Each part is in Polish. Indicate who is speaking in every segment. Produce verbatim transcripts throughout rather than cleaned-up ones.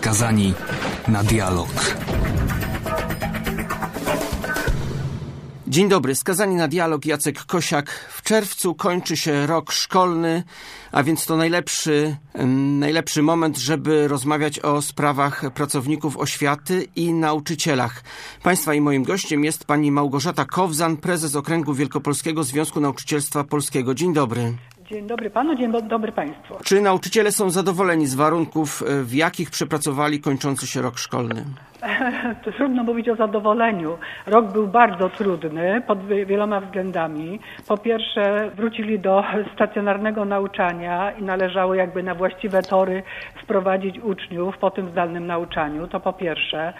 Speaker 1: Skazani na dialog.
Speaker 2: Dzień dobry, skazani na dialog, Jacek Kosiak. W czerwcu kończy się rok szkolny, a więc to najlepszy, najlepszy moment, żeby rozmawiać o sprawach pracowników oświaty i nauczycielach. Państwa i moim gościem jest pani Małgorzata Kowzan, prezes Okręgu Wielkopolskiego Związku Nauczycielstwa Polskiego. Dzień dobry.
Speaker 3: Dzień dobry panu, dzień dobry państwu.
Speaker 2: Czy nauczyciele są zadowoleni z warunków, w jakich przepracowali kończący się rok szkolny?
Speaker 3: To trudno mówić o zadowoleniu. Rok był bardzo trudny pod wieloma względami. Po pierwsze, wrócili do stacjonarnego nauczania i należało jakby na właściwe tory wprowadzić uczniów po tym zdalnym nauczaniu. To po pierwsze.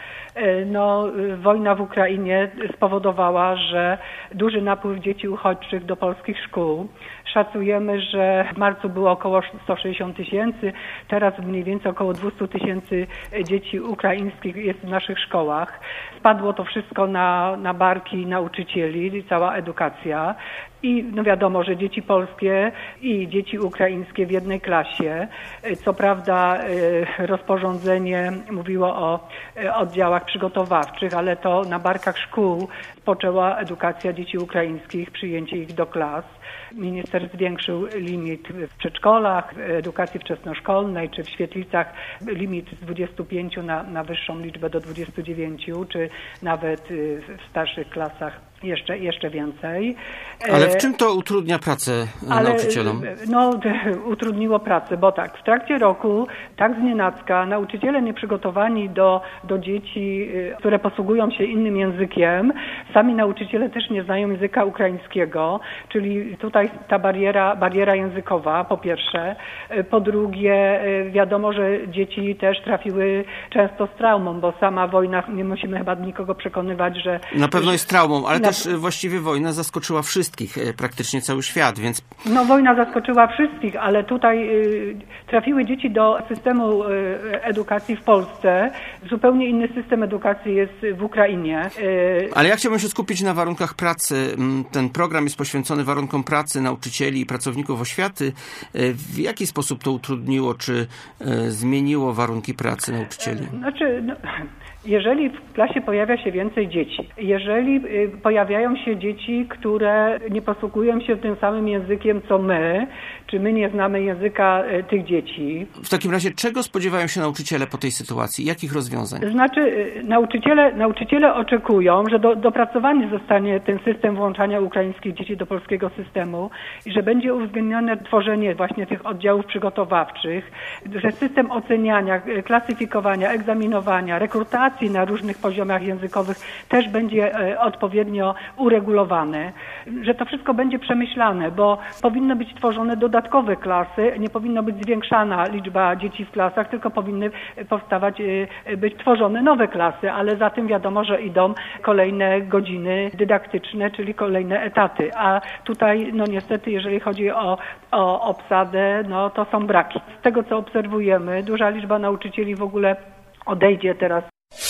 Speaker 3: No, wojna w Ukrainie spowodowała, że duży napływ dzieci uchodźczych do polskich szkół. Szacujemy, że w marcu było około sto sześćdziesiąt tysięcy, teraz mniej więcej około dwieście tysięcy dzieci ukraińskich jest w naszych szkołach. Spadło to wszystko na, na barki nauczycieli, cała edukacja. I no wiadomo, że dzieci polskie i dzieci ukraińskie w jednej klasie. Co prawda rozporządzenie mówiło o oddziałach przygotowawczych, ale to na barkach szkół poczęła edukacja dzieci ukraińskich, przyjęcie ich do klas. Minister zwiększył limit w przedszkolach, w edukacji wczesnoszkolnej, czy w świetlicach limit z dwudziestu pięciu na, na wyższą liczbę do dwudziestu dziewięciu, czy nawet w starszych klasach jeszcze, jeszcze więcej.
Speaker 2: Ale w czym to utrudnia pracę
Speaker 3: Ale,
Speaker 2: nauczycielom?
Speaker 3: No, utrudniło pracę, bo tak, w trakcie roku, tak znienacka, nauczyciele nieprzygotowani do, do dzieci, które posługują się innym językiem, sami nauczyciele też nie znają języka ukraińskiego, czyli tutaj ta bariera, bariera językowa, po pierwsze. Po drugie, wiadomo, że dzieci też trafiły często z traumą, bo sama wojna, nie musimy chyba nikogo przekonywać, że...
Speaker 2: Na pewno jest traumą, ale
Speaker 3: na...
Speaker 2: też właściwie wojna zaskoczyła wszystkich, praktycznie cały świat, więc...
Speaker 3: No wojna zaskoczyła wszystkich, ale tutaj y, trafiły dzieci do systemu y, edukacji w Polsce. Zupełnie inny system edukacji jest w Ukrainie.
Speaker 2: Y... Ale ja chciałbym się skupić na warunkach pracy. Ten program jest poświęcony warunkom pracy nauczycieli i pracowników oświaty. W jaki sposób to utrudniło, czy y, zmieniło warunki pracy nauczycieli?
Speaker 3: Znaczy... No... Jeżeli w klasie pojawia się więcej dzieci, jeżeli pojawiają się dzieci, które nie posługują się tym samym językiem co my, czy my nie znamy języka tych dzieci.
Speaker 2: W takim razie czego spodziewają się nauczyciele po tej sytuacji? Jakich rozwiązań?
Speaker 3: Znaczy nauczyciele, nauczyciele oczekują, że do, dopracowany zostanie ten system włączania ukraińskich dzieci do polskiego systemu i że będzie uwzględnione tworzenie właśnie tych oddziałów przygotowawczych, że system oceniania, klasyfikowania, egzaminowania, rekrutacji na różnych poziomach językowych też będzie odpowiednio uregulowany, że to wszystko będzie przemyślane, bo powinny być tworzone dodatkowe klasy, nie powinno być zwiększana liczba dzieci w klasach, tylko powinny powstawać, być tworzone nowe klasy, ale za tym wiadomo, że idą kolejne godziny dydaktyczne, czyli kolejne etaty, a tutaj no niestety, jeżeli chodzi o, o obsadę, no to są braki. Z tego co obserwujemy, duża liczba nauczycieli w ogóle odejdzie teraz.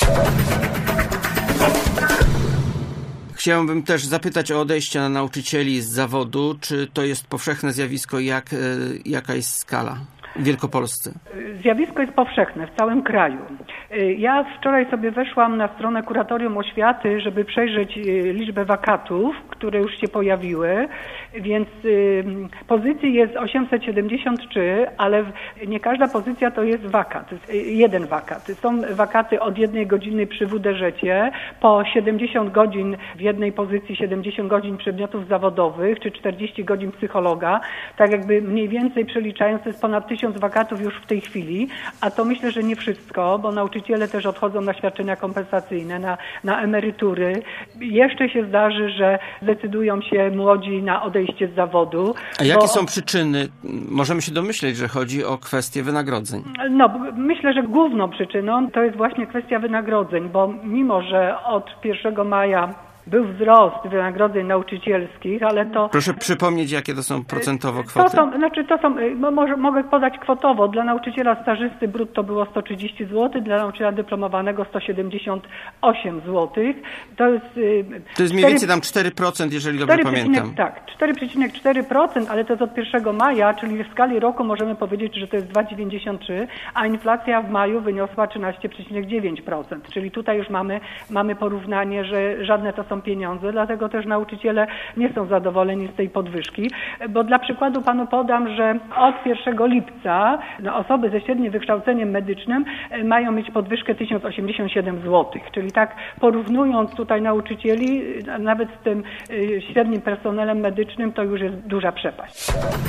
Speaker 2: Chciałbym też zapytać o odejście nauczycieli z zawodu. Czy to jest powszechne zjawisko? Jak, jaka jest skala w Wielkopolsce?
Speaker 3: Zjawisko jest powszechne w całym kraju. Ja wczoraj sobie weszłam na stronę Kuratorium Oświaty, żeby przejrzeć liczbę wakatów, które już się pojawiły, więc pozycji jest osiemset siedemdziesiąt trzy, ale nie każda pozycja to jest wakat, jeden wakat. Są wakaty od jednej godziny przy W D Ż-cie, po siedemdziesiąt godzin w jednej pozycji, siedemdziesiąt godzin przedmiotów zawodowych, czy czterdzieści godzin psychologa, tak jakby mniej więcej przeliczając, to jest ponad tysiąc wakatów już w tej chwili, a to myślę, że nie wszystko, bo nauczyciele też odchodzą na świadczenia kompensacyjne, na, na emerytury. Jeszcze się zdarzy, że zdecydują się młodzi na odejście z zawodu.
Speaker 2: A jakie bo... są przyczyny? Możemy się domyśleć, że chodzi o kwestię wynagrodzeń.
Speaker 3: No, myślę, że główną przyczyną to jest właśnie kwestia wynagrodzeń, bo mimo, że od pierwszego maja był wzrost wynagrodzeń nauczycielskich, ale to...
Speaker 2: Proszę przypomnieć, jakie to są procentowo kwoty.
Speaker 3: To są, znaczy to są, może, mogę podać kwotowo. Dla nauczyciela stażysty brutto było sto trzydzieści złotych, dla nauczyciela dyplomowanego sto siedemdziesiąt osiem złotych. To jest...
Speaker 2: To jest mniej więcej tam cztery procent, jeżeli dobrze pamiętam.
Speaker 3: Tak, cztery przecinek cztery procent, ale to jest od pierwszego maja, czyli w skali roku możemy powiedzieć, że to jest dwa przecinek dziewięćdziesiąt trzy, a inflacja w maju wyniosła trzynaście przecinek dziewięć procent. Czyli tutaj już mamy, mamy porównanie, że żadne to są pieniądze, dlatego też nauczyciele nie są zadowoleni z tej podwyżki, bo dla przykładu panu podam, że od pierwszego lipca no, osoby ze średnim wykształceniem medycznym mają mieć podwyżkę tysiąc osiemdziesiąt siedem złotych, czyli tak porównując tutaj nauczycieli, nawet z tym średnim personelem medycznym, to już jest duża przepaść.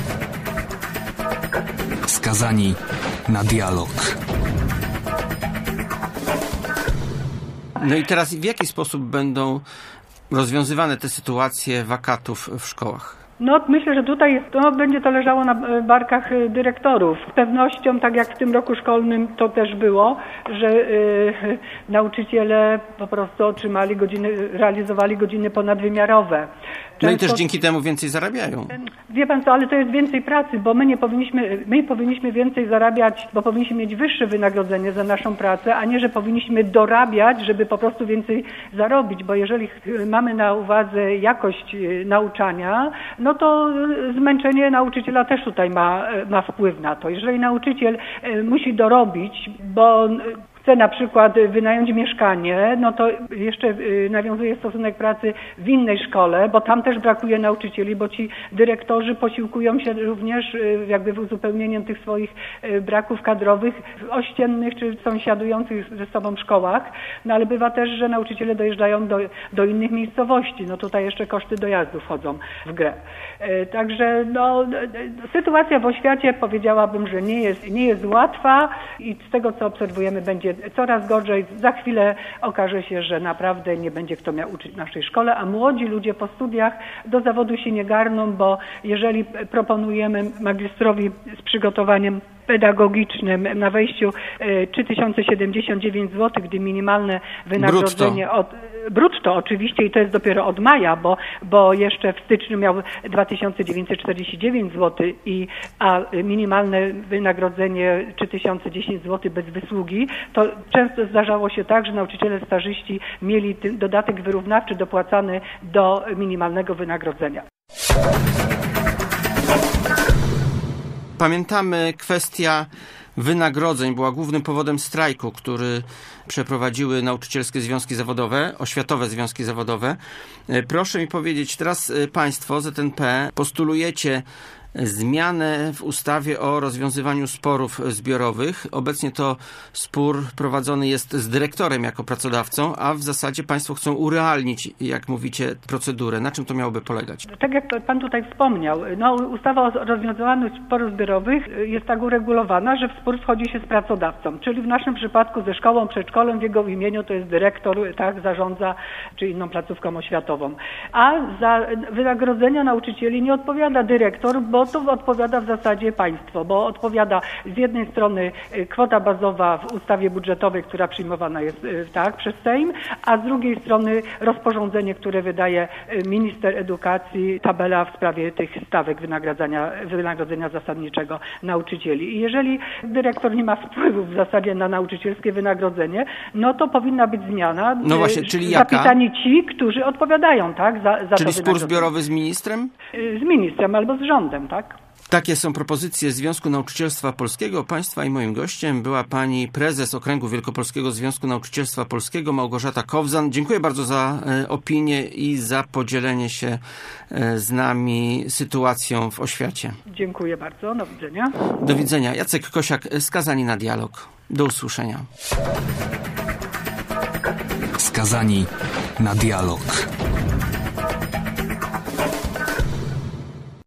Speaker 1: Skazani na dialog.
Speaker 2: No i teraz w jaki sposób będą rozwiązywane te sytuacje wakatów w szkołach?
Speaker 3: No myślę, że tutaj no, będzie to leżało na barkach dyrektorów. Z pewnością, tak jak w tym roku szkolnym to też było, że y, nauczyciele po prostu otrzymali godziny, realizowali godziny ponadwymiarowe.
Speaker 2: Często, no i też dzięki temu więcej zarabiają.
Speaker 3: Wie pan co, ale to jest więcej pracy, bo my nie powinniśmy, my powinniśmy więcej zarabiać, bo powinniśmy mieć wyższe wynagrodzenie za naszą pracę, a nie, że powinniśmy dorabiać, żeby po prostu więcej zarobić, bo jeżeli mamy na uwadze jakość nauczania, no to zmęczenie nauczyciela też tutaj ma, ma wpływ na to. Jeżeli nauczyciel musi dorobić, bo chce na przykład wynająć mieszkanie, no to jeszcze nawiązuje stosunek pracy w innej szkole, bo tam też brakuje nauczycieli, bo ci dyrektorzy posiłkują się również jakby uzupełnieniem tych swoich braków kadrowych w ościennych czy sąsiadujących ze sobą szkołach, no ale bywa też, że nauczyciele dojeżdżają do, do innych miejscowości, no tutaj jeszcze koszty dojazdu wchodzą w grę. Także no, sytuacja w oświacie powiedziałabym, że nie jest, nie jest łatwa i z tego co obserwujemy będzie coraz gorzej. Za chwilę okaże się, że naprawdę nie będzie kto miał uczyć w naszej szkole, a młodzi ludzie po studiach do zawodu się nie garną, bo jeżeli proponujemy magistrowi z przygotowaniem pedagogicznym na wejściu trzy tysiące siedemdziesiąt dziewięć złotych, gdy minimalne wynagrodzenie
Speaker 2: brutto.
Speaker 3: od brutto oczywiście i to jest dopiero od maja, bo, bo jeszcze w styczniu miał dwa tysiące dziewięćset czterdzieści dziewięć złotych, i, a minimalne wynagrodzenie trzy tysiące dziesięć złotych bez wysługi, to często zdarzało się tak, że nauczyciele stażyści mieli ten dodatek wyrównawczy dopłacany do minimalnego wynagrodzenia.
Speaker 2: Pamiętamy, kwestia wynagrodzeń była głównym powodem strajku, który przeprowadziły nauczycielskie związki zawodowe, oświatowe związki zawodowe. Proszę mi powiedzieć, teraz państwo z Z N P postulujecie zmianę w ustawie o rozwiązywaniu sporów zbiorowych. Obecnie to spór prowadzony jest z dyrektorem jako pracodawcą, a w zasadzie państwo chcą urealnić, jak mówicie, procedurę. Na czym to miałoby polegać?
Speaker 3: Tak jak pan tutaj wspomniał, no, ustawa o rozwiązywaniu sporów zbiorowych jest tak uregulowana, że w spór wchodzi się z pracodawcą, czyli w naszym przypadku ze szkołą, przedszkolem, w jego imieniu to jest dyrektor, tak, zarządza, czy inną placówką oświatową. A za wynagrodzenia nauczycieli nie odpowiada dyrektor, bo to odpowiada w zasadzie państwo, bo odpowiada z jednej strony kwota bazowa w ustawie budżetowej, która przyjmowana jest tak przez Sejm, a z drugiej strony rozporządzenie, które wydaje minister edukacji, tabela w sprawie tych stawek wynagradzania, wynagrodzenia zasadniczego nauczycieli. I jeżeli dyrektor nie ma wpływu w zasadzie na nauczycielskie wynagrodzenie, no to powinna być zmiana.
Speaker 2: No właśnie, czyli jaka?
Speaker 3: Zapisani ci, którzy odpowiadają, tak, za, za
Speaker 2: czyli
Speaker 3: to
Speaker 2: spór zbiorowy z ministrem?
Speaker 3: Z ministrem albo z rządem, tak?
Speaker 2: Takie są propozycje Związku Nauczycielstwa Polskiego. Państwa i moim gościem była pani prezes Okręgu Wielkopolskiego Związku Nauczycielstwa Polskiego Małgorzata Kowzan. Dziękuję bardzo za e, opinię i za podzielenie się e, z nami sytuacją w oświacie.
Speaker 3: Dziękuję bardzo. Do widzenia.
Speaker 2: Do widzenia. Jacek Kosiak, Skazani na dialog. Do usłyszenia.
Speaker 1: Skazani na dialog.